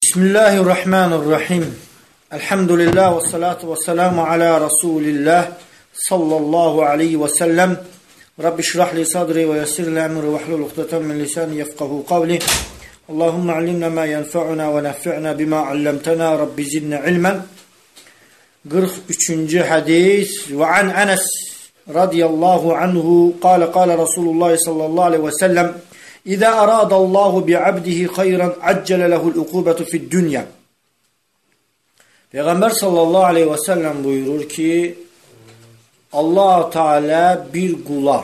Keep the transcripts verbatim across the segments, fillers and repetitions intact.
Bismillahirrahmanirrahim. Elhamdülillah ve salatu ve selamu ala Resulillah sallallahu aleyhi ve sellem. Rabbi şrah li sadri ve yessir li emri ve hlul uqdatan min lisani yefqahu qavli. Allahümme allimna ma yenfa'una ve nef'na bima allamtana. Rabbi zidna ilmen. kırk üçüncü hadis. Ve an Enes radiyallahu anhu qala qala Resulullah sallallahu aleyhi ve sellem: İza aradallahu bi'abdihi hayran accele lehu'l ukubetu fi'd dunya. Peygamber sallallahu aleyhi ve sellem buyurur ki Allah Teala bir kula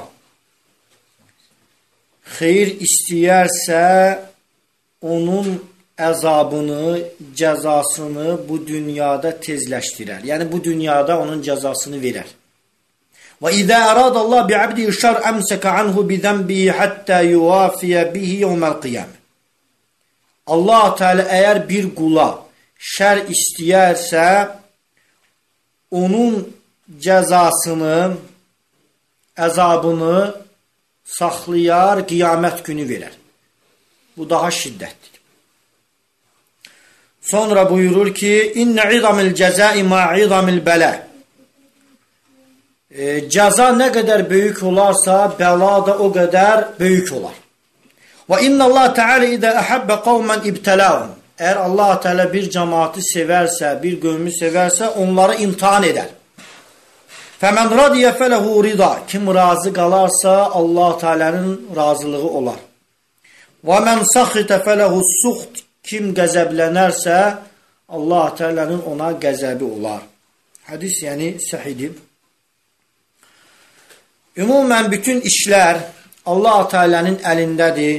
hayır isteyerse onun azabını, cezasını bu dünyada tezleştirer. Yani bu dünyada onun cezasını verir. Ve izâ arâdallâhu bi'abdihi şer emseke anhu bizembihi hatta yuvafiye bihi yevmel kıyame. Allah Teala eğer bir kula şer isteyerse onun cezasını, azabını saklayar, kıyamet günü verir. Bu daha şiddetli. Sonra buyurur ki inne izamil cezai ma izamil bela. E, ceza ne kadar büyük olarsa bela da o kadar büyük olar. Ve inna Allah Teala iza ahabba kavmen ibtelahum. Eğer Allah Teala bir cemaati severse, bir kavmi severse onları imtihan eder. Femen radiye felehu rida. Kim razı kalarsa Allah Teala'nın razılığı olar. Ve men sakhite felehu suht. Kim gazeblenerse Allah Teala'nın ona gazebi olar. Hadis yani sahih. Ümumən bütün işlər Allah Teala'nın əlindədir.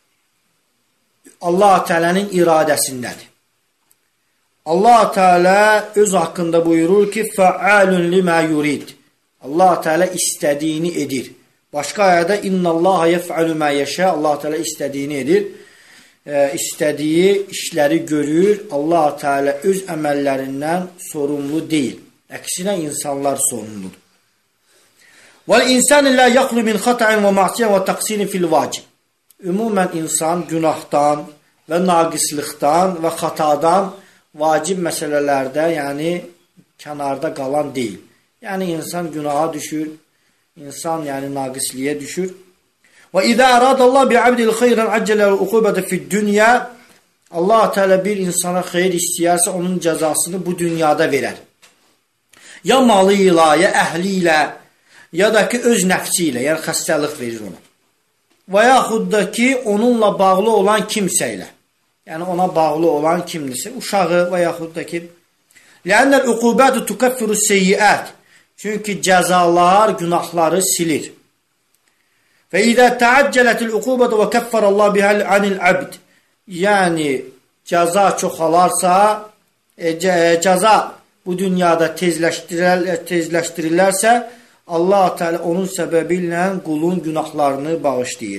Allah Teala'nın iradəsindədir. Allah Teala öz haqqında buyurur ki fa'alun lima yurid. Allah Teala istədiyini edir. Başqa ayədə innallaha yef'alu ma yasha. Allah Teala istədiyini edir. E, istədiyi işləri görür. Allah Teala öz əməllərindən sorumlu deyil. Əksinə insanlar sorumludur. وَالْاِنْسَانِ لَا يَقْلُ مِنْ خَطَعٍ وَمَعْسِيَةٍ وَتَقْسِيرٍ فِي الْوَاجِبِ. Ümumən insan günahdan və naqislikdən və xatadan vacib məsələlərdə, yəni kənarda qalan deyil. Yəni insan günaha düşür, insan yəni naqisliyə düşür. وَاِذَا اَرَادَ اللّٰهُ بِعَبْدِ الْخَيْرًا عَجَّلَ الْعُقُوبَةَ فِي الدُّنْيَا. Allah Teala bir insana xeyir istəyərsə onun cəzasını bu dünyada verər. Ya malıyla, ya əhliyle, ya da ki öz nəfsi ilə, yəni xəstəlik verir ona. Və yaxud da ki onunla bağlı olan kimsə ilə. Yəni ona bağlı olan kimdirsə, uşağı və yaxud da ki لَأَنَّ الْعُقُوبَاتُ تُكَفِّرُ السَّيِّئَاتِ. Çünki cəzalar günahları silir. فَإِذَا تَعَجَّلَتِ الْعُقُوبَةُ وَكَفَّرَ اللّٰهُ بِهَا عَنِ الْعَبْدِ. Yəni cəza çoxalarsa, e, cəza bu dünyada tezləşdirilərsə Allah Teala onun səbəbi ilə qulun günahlarını bağışlayır.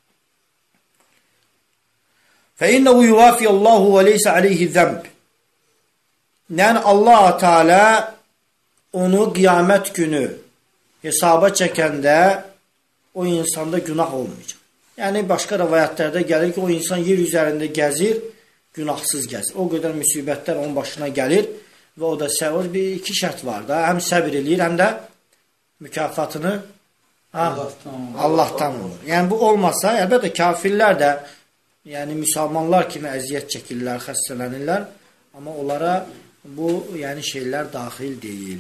فَاِنَّهُ يُوَافِيَ اللّٰهُ وَلَيْسَ عَلَيْهِ ذَنْبِ. Yəni Allah Teala onu qiyamət günü hesaba çəkəndə o insanda günah olmayacaq. Yəni başqa rəvayətlərdə gəlir ki o insan yer üzərində gəzir, günahsız gəzir. O qədər müsibətlər onun başına gəlir və o da səvir bir iki şərt var da. Həm səbir eləyir, həm də mükafatını ha, Allah'tan, Allah'tan olur. Yəni bu olmasa, əlbəttə kafirlər də yəni müsəlmanlar kimi əziyyət çəkirlər, xəstələnirlər, amma onlara bu yəni şeylər daxil deyil.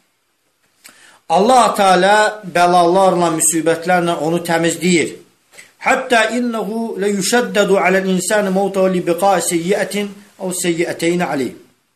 Allah Teala bəlalarla, müsibətlərlə onu təmizləyir. Hətta innehu le yuşəddədu aləl-insani mevtəhu li biqa'i seyyiətin əv seyyiəteyni aleyh.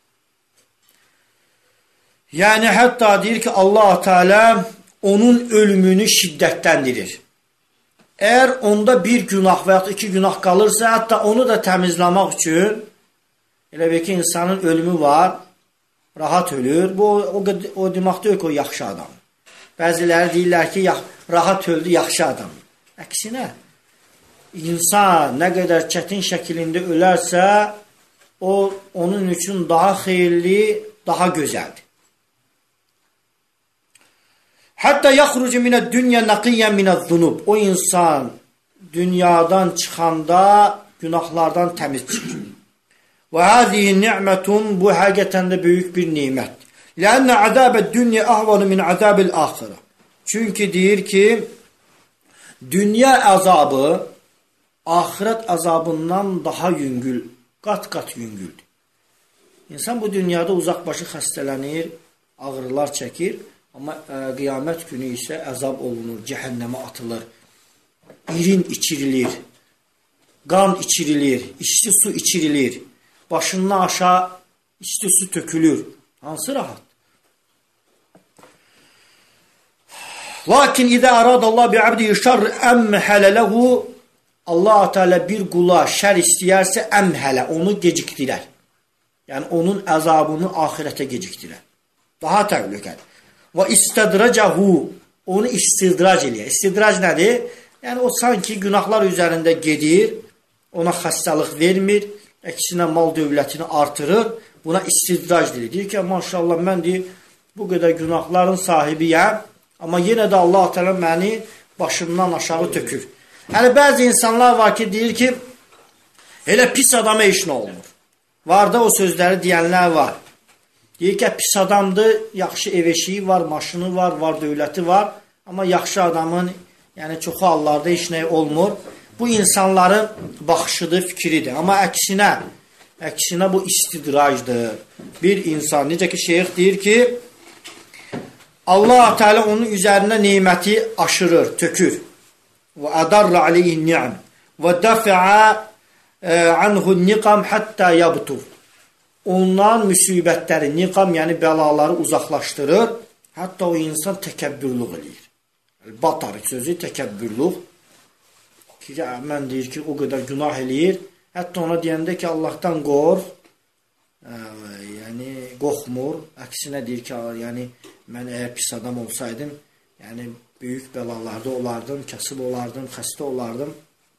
Yəni hətta deyir ki Allah Teala onun ölümünü şiddətləndirir. Əgər onda bir günah və ya iki günah qalırsa, hətta onu da təmizləmək üçün elə bir ki insanın ölümü var, rahat ölür. Bu o, o, o demək deyil ki o yaxşı adam. Bəziləri deyirlər ki rahat öldü, yaxşı adam. Əksinə insan nə qədər çətin şəkilində ölərsə o onun üçün daha xeyirli, daha gözəldir. Hatta yaxrucu minəd-dünya naqiyyan minəz-zunub. O insan dünyadan çıxanda günahlardan təmiz çıxır. Və həzihi ni'mətun, bu həqiqətən də böyük bir nimət. Lənnə əzəbəd dünya əhvanu min əzəbil axirə. Çünki deyir ki, dünya əzabı axirət əzabından daha yüngül, qat-qat yüngüldür. İnsan bu dünyada uzaqbaşı xəstələnir, ağrılar çəkir, amma ə, qiyamət günü isə əzab olunur, cəhənnəmə atılır, irin içirilir, qan içirilir, içli su içirilir, başından aşağı içli su tökülür. Hansı rahat? Lakin izə əradəllah bi'abdihi şərr əmhələ ləhu, Allah-u Teala bir qula şər istəyərsə əmhələ, onu gecikdirər. Yəni, onun əzabını ahirətə gecikdirər. Daha təhlükədir. Və istədracahu, onu istidrac eləyər. İstidrac nədir? Yəni, o sanki günahlar üzərində gedir, ona xəstəlıq vermir, əksinə mal dövlətini artırır, buna istidrac deyir. Deyir ki, maşallah, mən deyir, bu qədər günahların sahibiyəm, amma yenə də Allah-u Teala məni başımdan aşağı tökür. Yəni, bəzi insanlar var ki, deyir ki, elə pis adama heç nə olmur. Var da o sözləri deyənlər var. Deyir ki, pis adamdır, yaxşı ev eşiyi var, maşını var, var dövləti var, amma yaxşı adamın, yəni çoxu hallarda heç nə olmur. Bu insanların baxışıdır, fikridir. Amma əksinə, əksinə bu istidracdır. Bir insan, necə ki, şeyx deyir ki, Allah-u Teala onun üzərinə neməti aşırır, tökür. Və ədarra aleyhi ni'am və dəfi'a anhu niqam hatta yabtur. Ondan müsibətləri, niqam yəni bəlaları uzaqlaşdırır. Hətta o insan təkəbbürlük eləyir. Batar sözü təkəbbürlük. Ki, mən deyir ki, o qədər günah eləyir. Hətta ona deyəndə ki, Allahdan qorx, ə, yəni qorxmur. Əksinə deyir ki, yəni mən əgər pis adam olsaydım, yəni böyük bəlalarda olardım, kasıb olardım, xəstə olardım.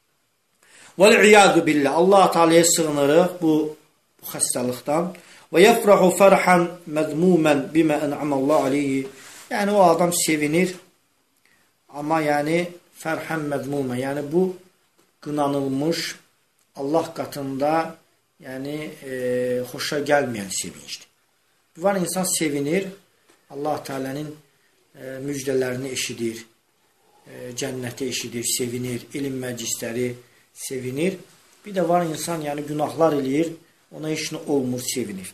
Vəl-iyadu billah. Allah Teala'ya sığınırıq bu, bu xəstəlikdən. Və yəfrahu fərhan məzmumən bimə ən'amallahu aleyhi. Yəni o adam sevinir. Amma yəni fərhan məzmumən. Yəni bu qınanılmış Allah qatında yəni e, xoşa gəlməyən sevincdir. Var insan sevinir. Allah Teala'nın e, müjdələrini eşidir. E, cənnəti eşidir, sevinir. İlim məclisləri sevinir. Bir də var insan yəni günahlar eləyir, ona heç nə olmur, sevinir.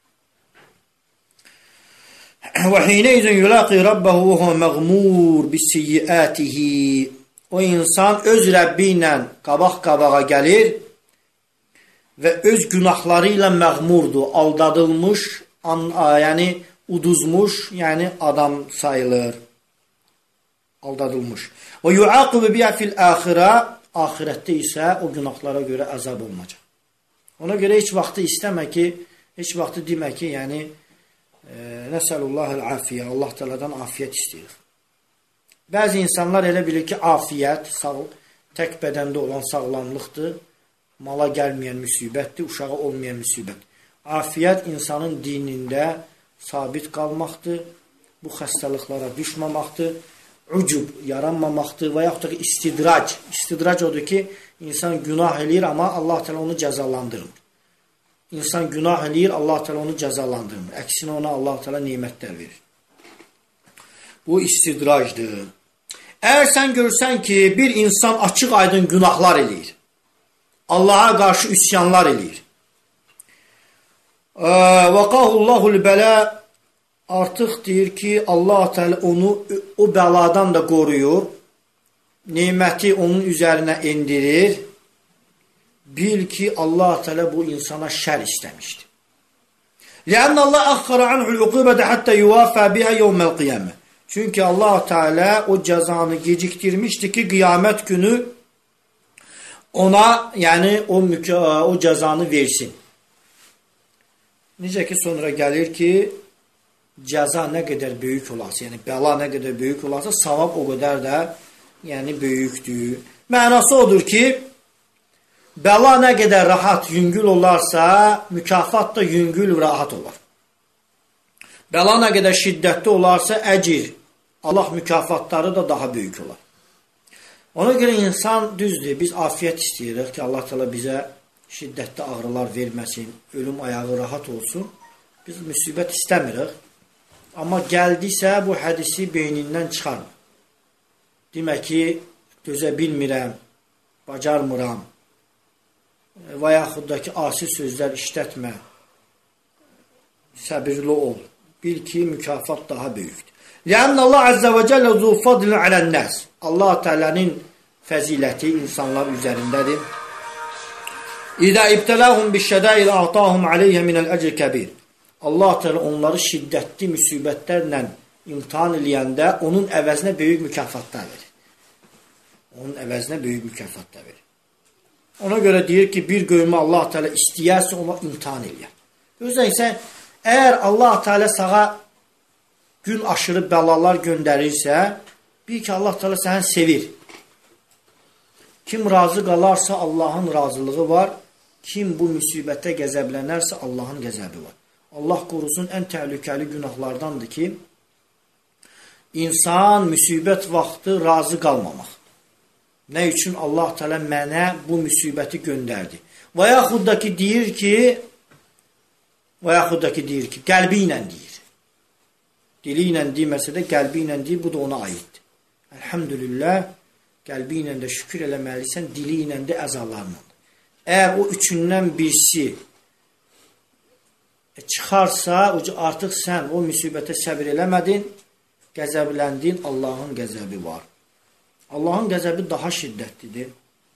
Və hineyzun yulaqi rabbahu və huve məğmur bisiyyiatihi. O insan öz Rəbbi ilə qabaq-qabağa gəlir və öz günahları ilə məğmurdur, aldadılmış, an, yəni uduzmuş, yəni adam sayılır. Aldadılmış. Və yuaqibu biha fil axirə. Ahirətdə isə o günahlara görə əzab olmayacaq. Ona görə heç vaxtı istəmə ki, heç vaxtı demə ki, yəni e, nəsəlullahul afiyyə, Allah Teala'dan afiyət istəyir. Bəzi insanlar elə bilir ki, afiyət, sağ, tək bədəndə olan sağlamlıqdır, mala gəlməyən müsibətdir, uşağı olmayan müsibət. Afiyət insanın dinində sabit qalmaqdır, bu xəstəliklara düşməmaqdır, ucub yaranmamaqdır və yaxud da istidrac. İstidrac odur ki, insan günah eləyir, amma Allah Teala onu cəzalandırmır. İnsan günah eləyir, Allah Teala onu cəzalandırmır. Əksinə ona Allah Teala nemətlər verir. Bu istidracdır. Əgər sən görsən ki, bir insan açıq aydın günahlar eləyir, Allaha qarşı üsyanlar eləyir, vəqahullahul bələ, artıq deyir ki, Allah Teala onu o bəladan da qoruyur, neməti onun üzərinə endirir. Bil ki, Allah Teala bu insana şər istəmişdir. Lənnə Allah əxxara anhul uqubədə həttə yuvafə bihə yevməl qiyamə. Çünki Allah Teala o cəzanı gecikdirmişdi ki, qiyamət günü ona, yəni o, o cəzanı versin. Necə ki, sonra gəlir ki, cəza nə qədər böyük olarsa, yəni bəla nə qədər böyük olarsa, savab o qədər də yəni böyükdür. Mənası odur ki, bəla nə qədər rahat, yüngül olarsa, mükafat da yüngül, rahat olar. Bəla nə qədər şiddətli olarsa, əcir, Allah mükafatları da daha böyük olar. Ona görə insan düzdür, biz afiyət istəyirik ki, Allah Teala bizə şiddətli ağrılar verməsin, ölüm ayağı rahat olsun. Biz müsibət istəmirik. Amma gəldisə bu hədisi beynindən çıxarmır. Demək ki, dözə bilmirəm, bacarmıram və yaxud da ki, asi sözlər işlətmə, səbirli ol. Bil ki, mükafat daha böyükdür. Ləmin Allah Əzzə və Cəllə zu fadlin alən-nəs. Allah Teala'nın fəziləti insanlar üzərindədir. İzə ibtələhum biş-şədəid a'tahum aleyhə minəl-əcr kəbir. Allah Teala onları şiddətli müsibətlərlə imtihan eləyəndə onun əvəzinə böyük mükafatlar verir. Onun əvəzinə böyük mükafatlar verir. Ona görə deyir ki, bir qövmü Allah Teala istəyərsə ona imtihan eləyər. Özdən isə, əgər Allah Teala sağa gün aşırı bəlalar göndərirsə, bil ki, Allah Teala səni sevir. Kim razı qalarsa Allahın razılığı var. Kim bu müsibətə qəzəblənərsə Allahın qəzəbi var. Allah qorusun, ən təhlükəli günahlardandır ki, insan müsibət vaxtı razı qalmamaq. Nə üçün Allah Teala mənə bu müsibəti göndərdi? Və yaxud da ki, deyir ki, və yaxud da ki, deyir ki, qəlbi ilə deyir. Dili ilə deməsə də, qəlbi ilə deyir, bu da ona aiddir. Elhamdülillah, qəlbi ilə də şükür eləməlisən, dili ilə də əzalarla. Əgər o üçündən birisi çıxarsa, artıq sən o müsibətə səbir eləmədin, qəzəbləndin, Allahın qəzəbi var. Allahın qəzəbi daha şiddətlidir.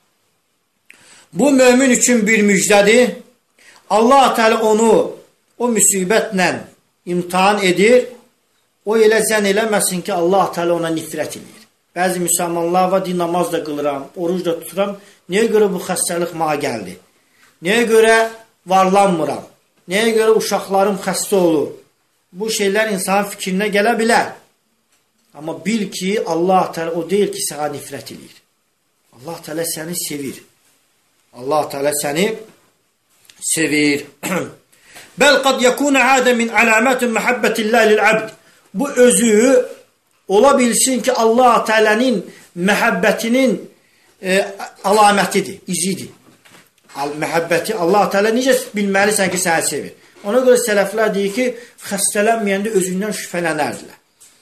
Bu mömin üçün bir müjdədir. Allah Teala onu o müsibətlə imtihan edir. O elə zənn eləməsin ki, Allah Teala ona nifrət edir. Bəzi müsəlmanlar var, deyir, namaz da qılıram, oruc da tuturam. Niyə görə bu xəstəlik mənə gəldi? Niyə görə varlanmıram? Niyə görə uşaqlarım xəstə olur? Bu şeylər insanın fikrinə gələ bilər. Amma bil ki, Allah Teala o deyil ki, sənə nifrət edir. Allah Teala səni sevir. Allah Teala səni sevir. Bəl qad yəkuna adə min əlamətin məhəbbətillah lil-abd. Bu özü ola bilsin ki, Allah Teala'nın məhəbbətinin e, əlamətidir, izidir. Məhəbbəti Allah Teala necə bilməlisən ki, səni sevir. Ona görə sələflər deyir ki, xəstələnməyəndə özündən şübhələnərdilər.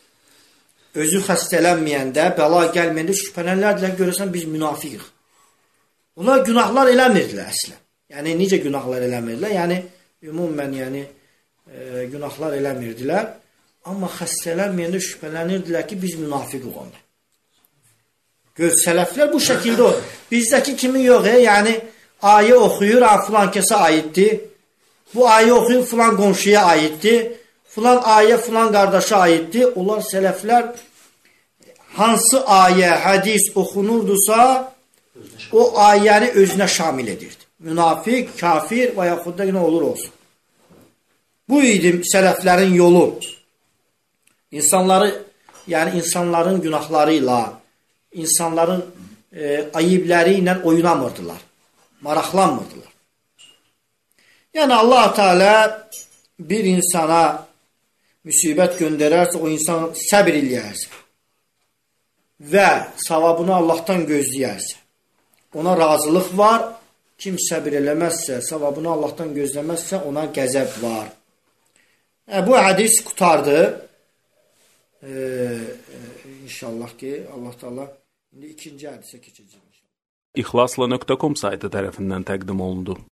Özü xəstələnməyəndə, bəla gəlməyəndə şübhələnərdilər, görürsən biz münafiqik. Onlar günahlar eləmirdilər əslən. Yəni, necə günahlar eləmirdilər? Yəni, ümumən, yəni, e, günahlar eləmirdilər. Amma xəstələnməyəndə şübhələnirdilər ki, biz münafiqik onlar. Gör, sələflər bu şəkildə olur. Bizdəki kimi yox, e? Yəni, ayə oxuyur, filan kəsə aiddir. Bu ayə oxuyur, filan qonşuya aiddir. Filan ayə, filan qardaşa aiddir. Onlar sələflər hansı ayə, hədis oxunurdusa, o ayəni özünə şamil edirdi. Münafiq, kafir və yaxud da nə olur olsun. Bu idi sələflərin yolu. İnsanları, yəni insanların günahları ilə, insanların e, ayibləri ilə oynamırdılar. Maraqlanmırdılar. Yəni Allah Teala bir insana müsibət göndərərsə, o insan səbir eləyərsə və savabını Allahdan gözləyərsə, ona razılıq var. Kim səbir eləməzsə, savabını Allahdan gözləməzsə, ona qəzəb var. E, bu hədis qutardı. E, e, inşallah ki, Allah Teala indi ikinci hədisə keçəcək. İxlasla nöqtə com saytı tərəfindən təqdim olundu.